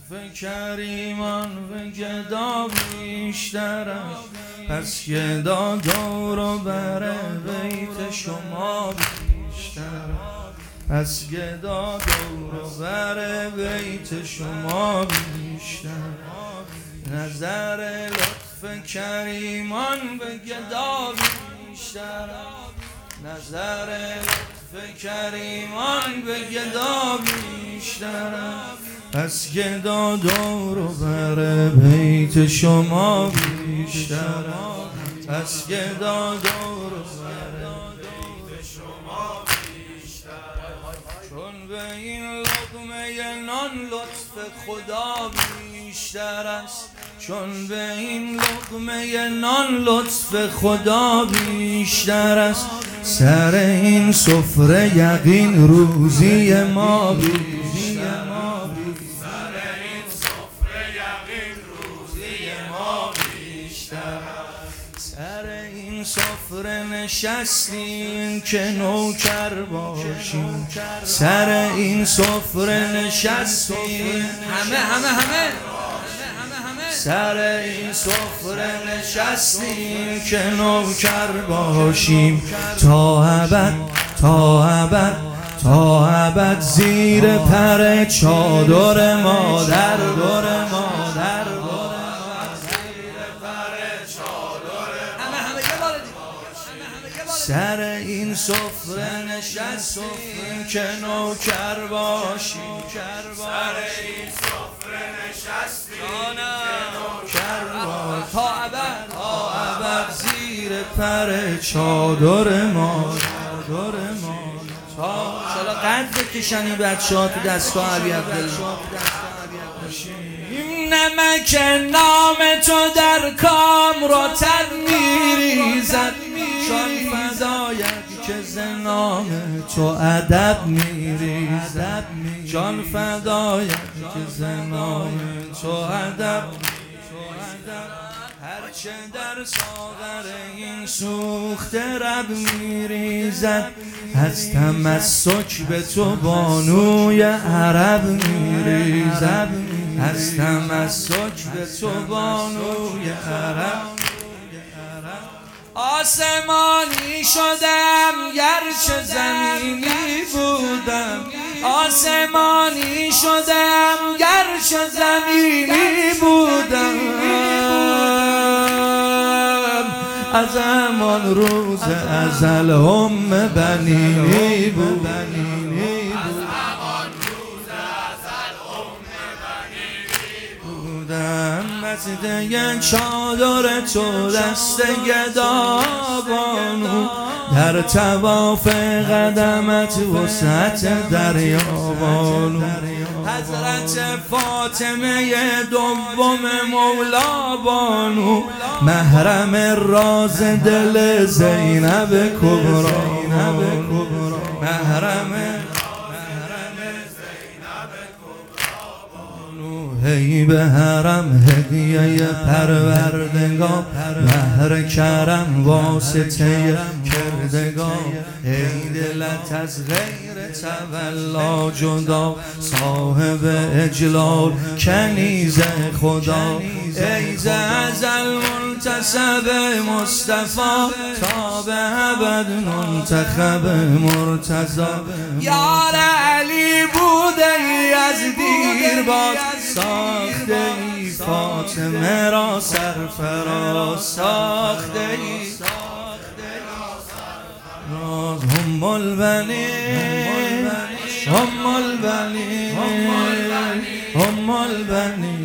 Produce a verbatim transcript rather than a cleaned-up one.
لطف کریمان و گدا بیشترش، پس گدا دور و بر بیت شما بیشترش، پس گدا دور و بر بیت شما بیشترش. نظر لطف کریمان به گدا بیشترش، نظر لطف کریمان به گدا بیشترش، پس گدا دور و بر بیت شما بیشترش، پس گدا دور و بر بیت شما بیشترش. چون به این لقمه نان لطف خدا بیشتر است، چون به این لقمه نان لطف خدا بیشتر است، سر این سفره یقین روزی ما بیشتر است، سر این سفره یقین روزی ما بیشتر است، سر این سفره نشستیم که نوکر باشیم، سر این سفره نشستیم همه همه همه سر این سفره نشستیم که نوکر باشیم، تا ابد تا ابد تا ابد زیر پر چادر مادر دور مادر سر این سفره نشستیم که نوکر باشیم، سر این سفره نشستیم که نوکر باشیم، تا ابد تا ابد زیر پر چادر ما چادر ما تا انشالله قد بکشن این بچه ها تو دستگاه علی عبدالله. نمک نام تو در کامراتر میریزد، چون فدایت که ز نام تو ادب میریزد، جان فدایت که ز نام تو ادب، هرچه در ساغر این سوخته رب میریزد، از تمسک به تو بانوی عرب میریزد، از تمسک به تو بانوی عرب. آسمانی شدم گرچه زمینی بودم، آسمانی شدم گرچه زمینی بودم، از همان روز ازل ام بنینی بودم، مسجد چادر تو دست گدا بانو، در طواف قدمت وسعت دریا بانو، حضرت فاطمه دوم مولا بانو، محرم راز دل زینب کبرا، محرم ای به حرم هدیه پروردگار، مهر کرم واسطه کردگار، ای دلت از غیر تولا جدا، صاحب اجلال کنیز خدا، ای ز ازل منتسب مصطفی، تا به ابد منتخب مرتضی، یار علی بوده ای از دیر باد، ساخته ای فاطمه را سرفراز، ساخته ای ام البنین ام البنین ام البنین